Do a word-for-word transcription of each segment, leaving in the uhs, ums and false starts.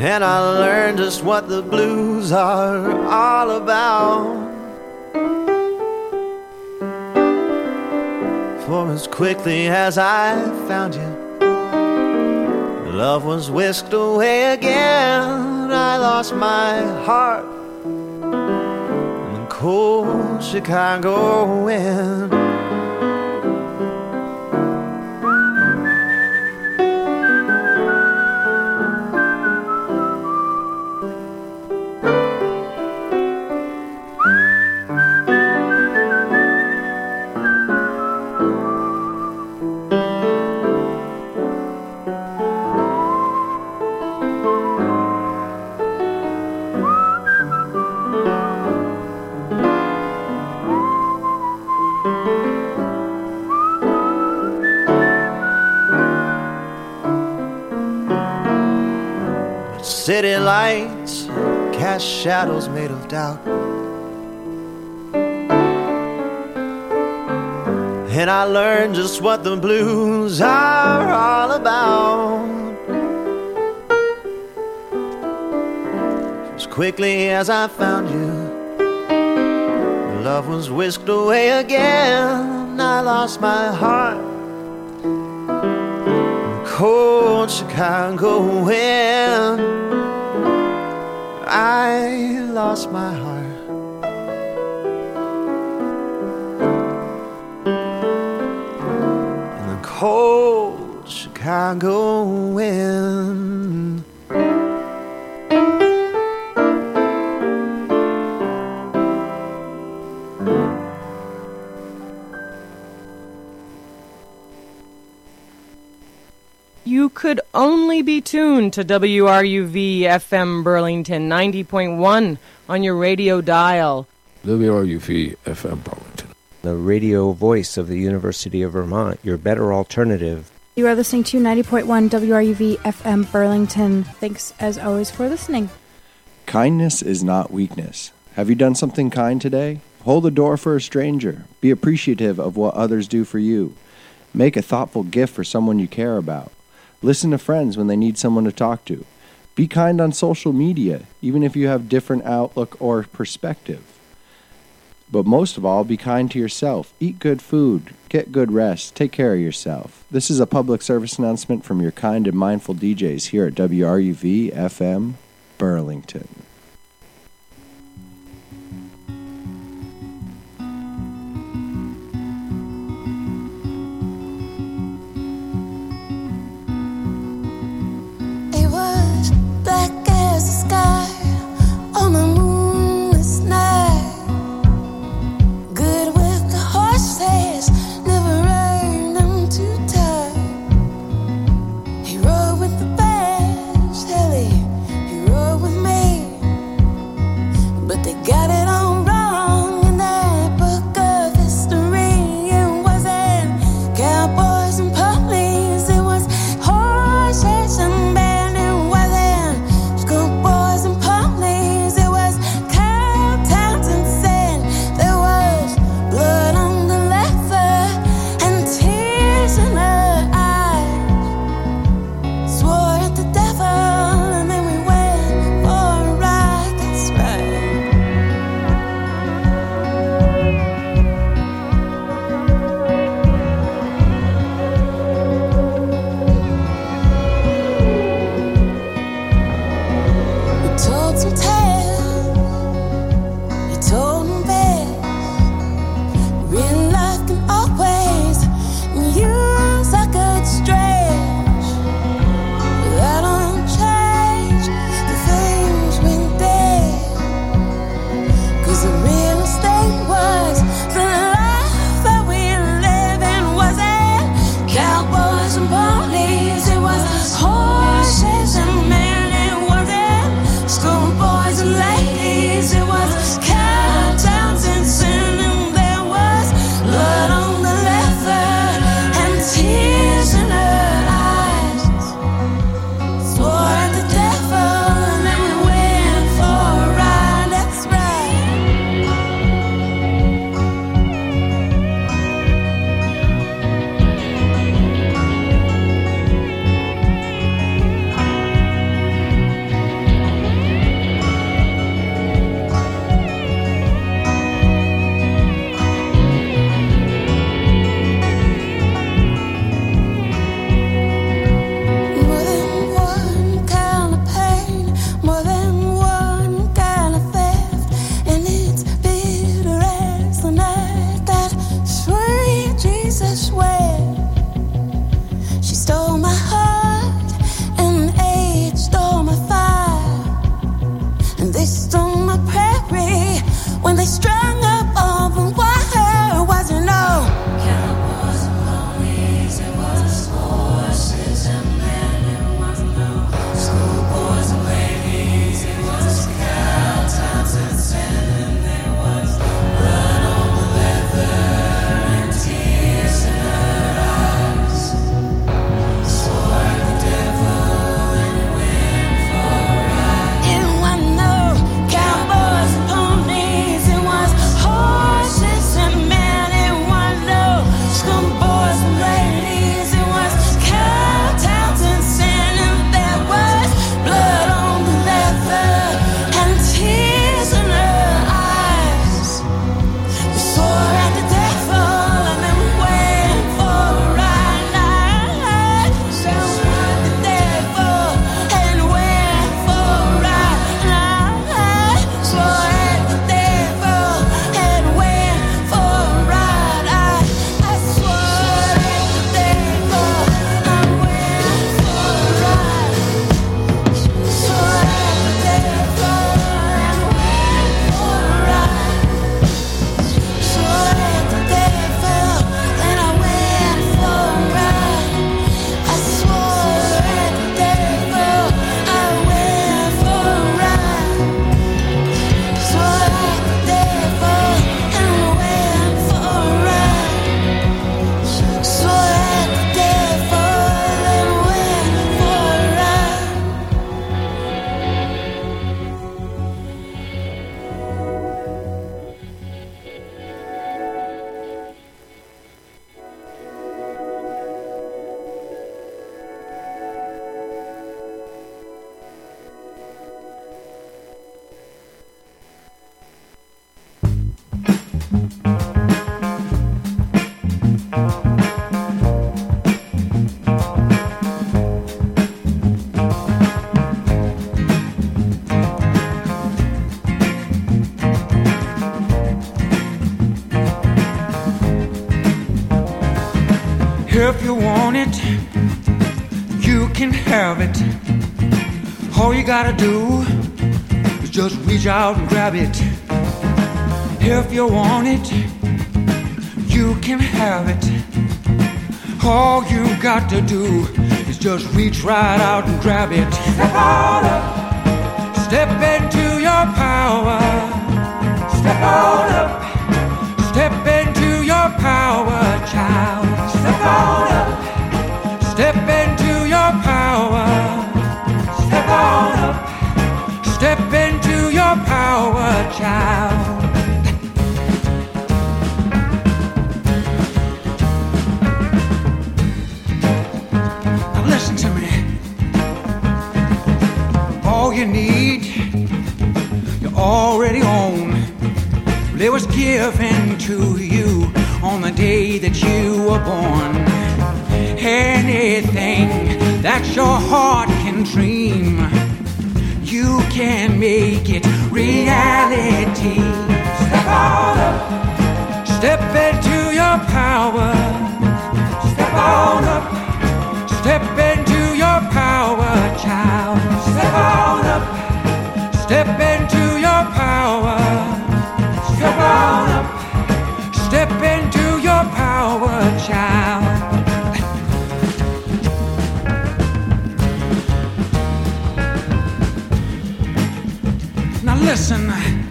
and I learned just what the blues are all about. For as quickly as I found you, love was whisked away again. I lost my heart in the cold Chicago wind. City lights cast shadows made of doubt, and I learned just what the blues are all about. As quickly as I found you, love was whisked away again. I lost my heart in cold Chicago wind. I lost my heart in the cold Chicago wind. You could only be tuned to W R U V F M Burlington ninety point one on your radio dial. W R U V F M Burlington, the radio voice of the University of Vermont, your better alternative. You are listening to ninety point one W R U V F M Burlington. Thanks as always for listening. Kindness is not weakness. Have you done something kind today? Hold the door for a stranger. Be appreciative of what others do for you. Make a thoughtful gift for someone you care about. Listen to friends when they need someone to talk to. Be kind on social media, even if you have different outlook or perspective. But most of all, be kind to yourself. Eat good food. Get good rest. Take care of yourself. This is a public service announcement from your kind and mindful D Js here at W R U V F M Burlington. Black as the sky on a moonless night. Good with the horses, never rode them too tight. He rode with the best, hell, he, he rode with me. But they got it all wrong in that book of history. It wasn't cowboys and police, it was horses and bears. stole my heart, and age stole my fire, and they stole my prairie when they strung up all the wire. Was it no cowboys and ponies? It was horses and men. It was no schoolboys and ladies. It was cowtowns and sin. There was blood on the leather and tears in her eyes. Swore at the devil and went for a ride. It was no cowboys and ponies. It was horses and men. It was no schoolboys and ladies. It was cowtowns and sin. And there was blood on the leather and tears in her eyes. We swore at the devil and then went for a ride. Swore at the devil and went for a ride. Swore at the devil and went for a ride. I, I swore at the devil and went for a ride. Swore at the devil and went for a ride. Swore at the devil and I went for a ride. I swore at the devil I went for a ride. Swore at the devil and went for a ride. Swore at the devil and went for a ride. If you want it, you can have it. All you gotta do is just reach out and grab it. If you want it, you can have it. All you got to do is just reach right out and grab it. Step on up, step into your power. Step on up, step into your power, child. Step on up, step into your power. Step on up, step into your power, child. Now listen to me. All you need, you already own. It was given to you on the day that you were born. Anything that your heart can dream, you can make it reality. Step on up, step into your power. Step on up, step into your power, child. Step on up, step into your power. Step on up, step into your power, child. Now listen,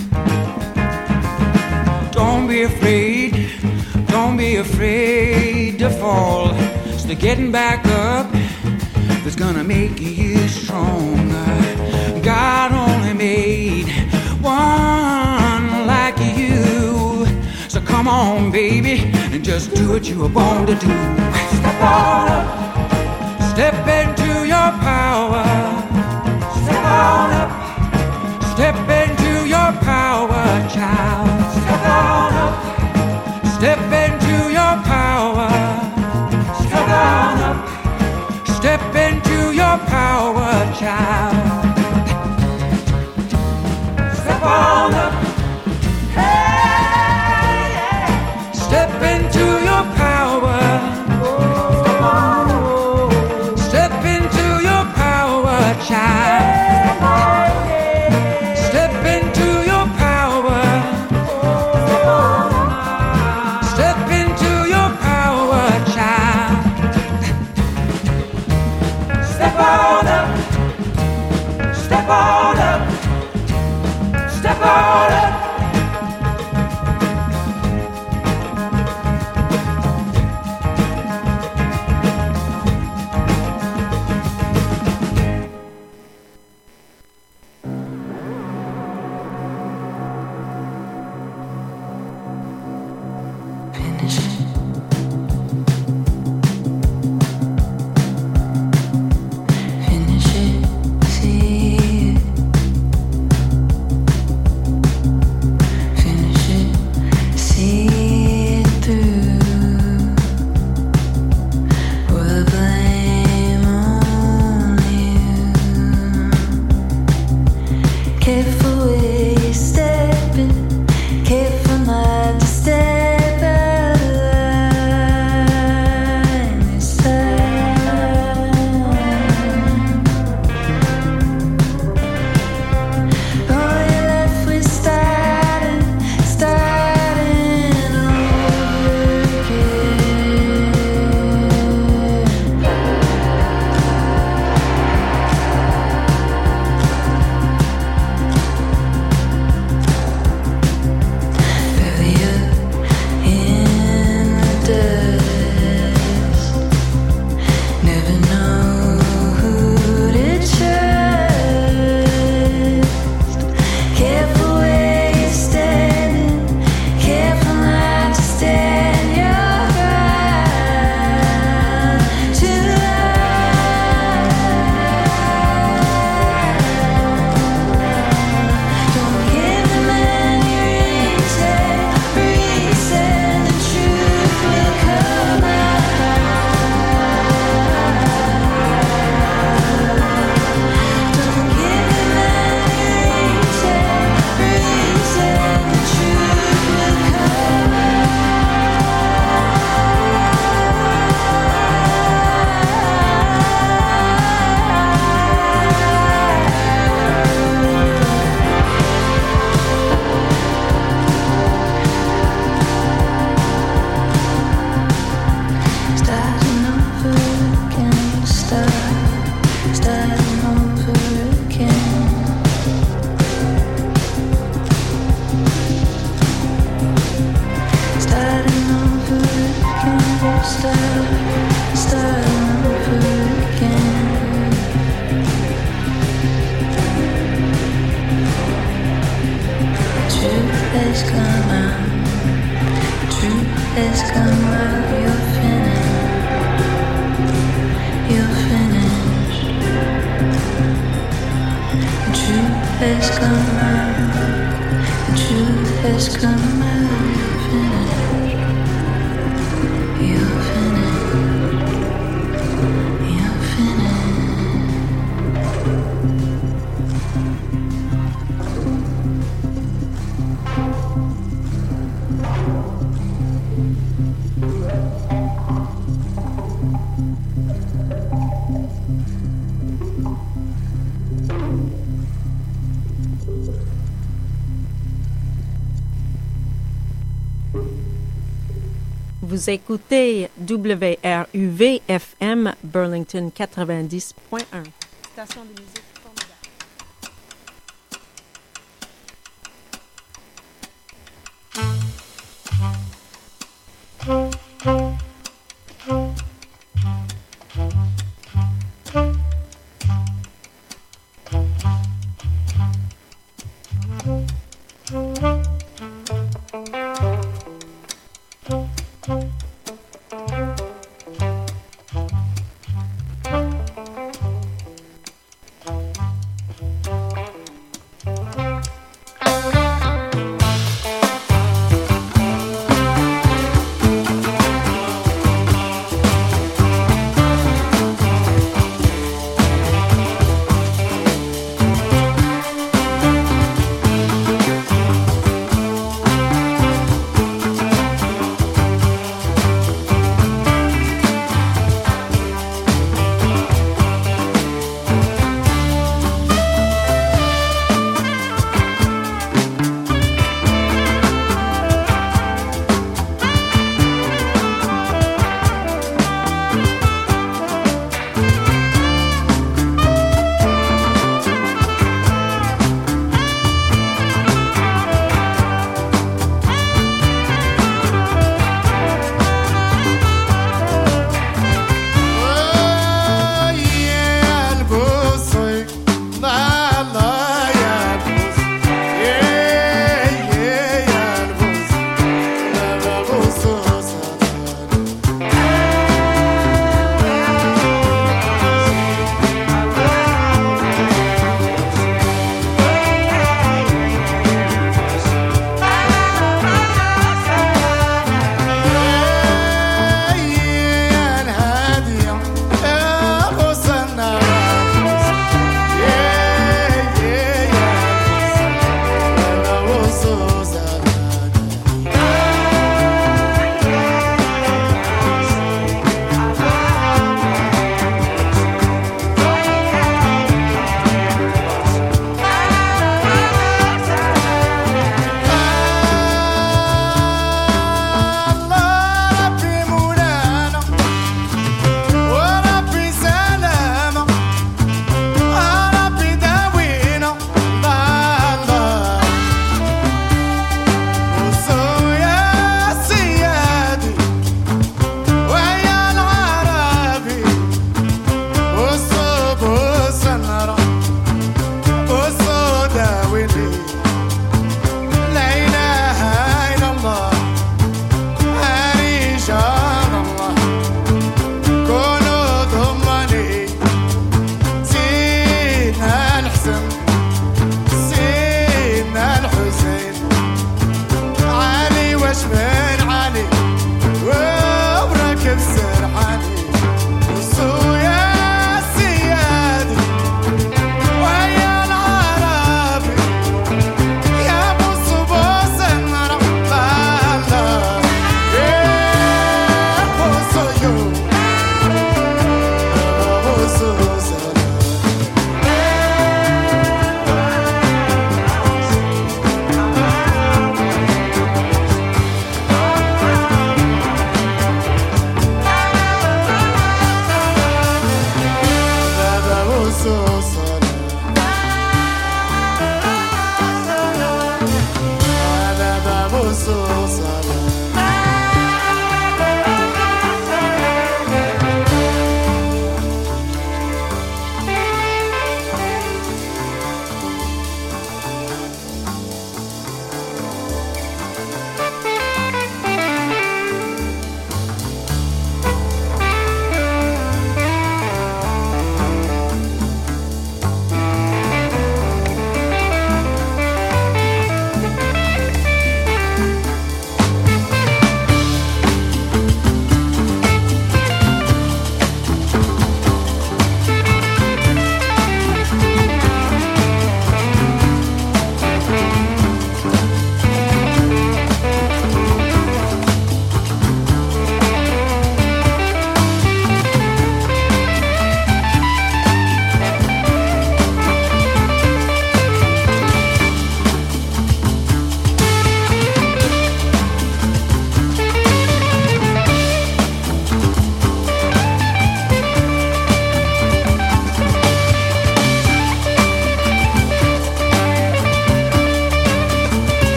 don't be afraid, don't be afraid to fall. It's the getting back up that's gonna make you stronger. God only made one like you. So come on, baby, and just do what you were born to do. Step on up, step into your power. Step on up, step into your power, child. Step on up, step into your power. Step on up, step into your power, child. Step on up, hey, yeah. Step into your power. Oh, step on up. on up, step on up, step on up. Vous écoutez W R U V F M Burlington quatre-vingt-dix point un. Station de musique.